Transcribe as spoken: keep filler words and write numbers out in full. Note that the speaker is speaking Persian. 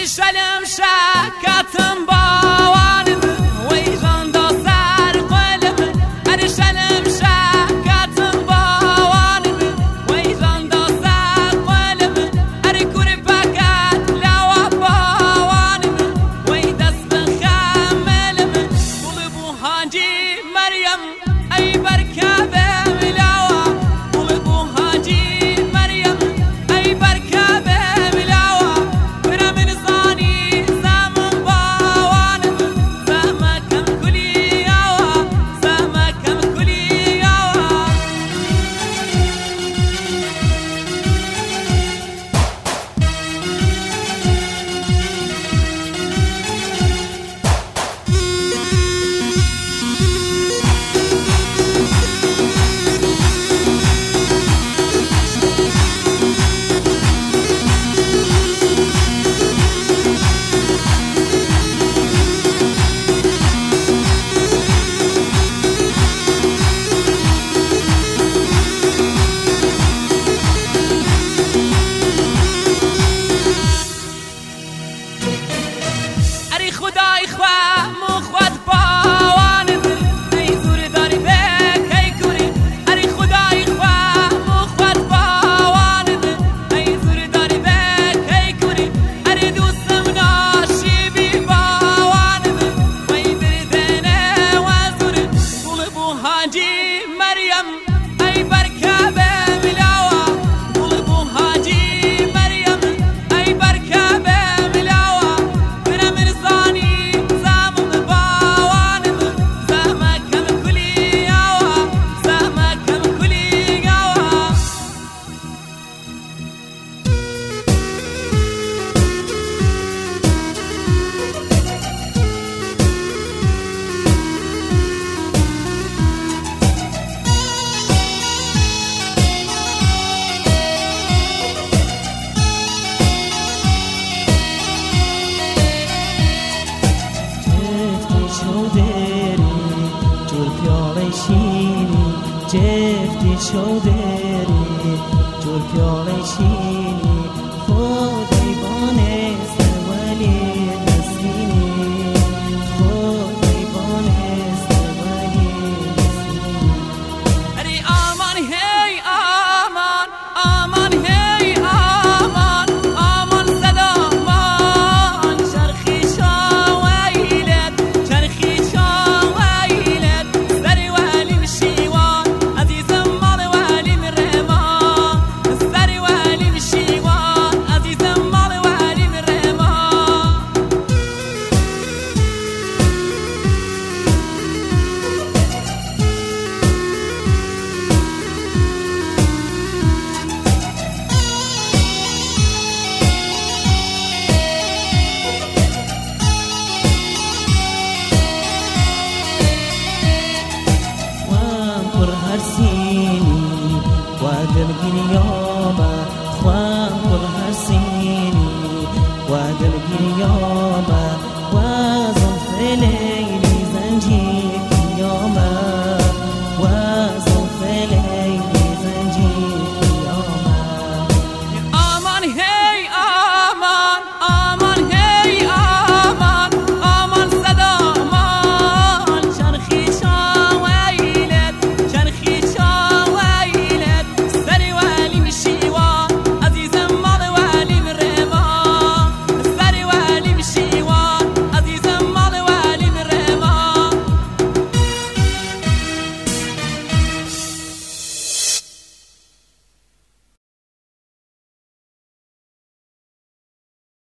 شلم شکتم باوانم ویجان دا سر قلم هر شلم شکتم باوانم ویجان دا سر قلم هر کوری پکت لوا باوانم وی دست بخملم بول بو هانجی مریم ای برکبه ملاوا بول بو هانجی مریم ای برکبه ملاوا برم زانی زمان باوانم زمکم کلی آوا زمکم کلی آوا اری خدای خواه مخواد باوانم ای زور داری بک ای کوری اری خدای خواه مخواد باوانم ای زور داری بک ای کوری اری دوستم ناشی بی باوانم وی بردنه و زور بول بو هانجی مریم ای برکبه ملاوا بول بو هانجی مریم ای برکبه ملاوا برم زانی زمان باوانم زمکم کلی آوا زمکم کلی آوا جفتی شودری جور پیاله شینی خودی بانه سوالی نسینی خودی بانه سوالی نسینی اری آمان هی آمان آمان هی آمان آمان سلامان چرخی شاویلت چرخی شاویلت سری ولی شیوان عزیزم مال ولی رمان سری ولی شیوان عزیزم مال ولی رمان خوام پر هر سینی وادل گریاما خوام پر هر سینی وادل گریاما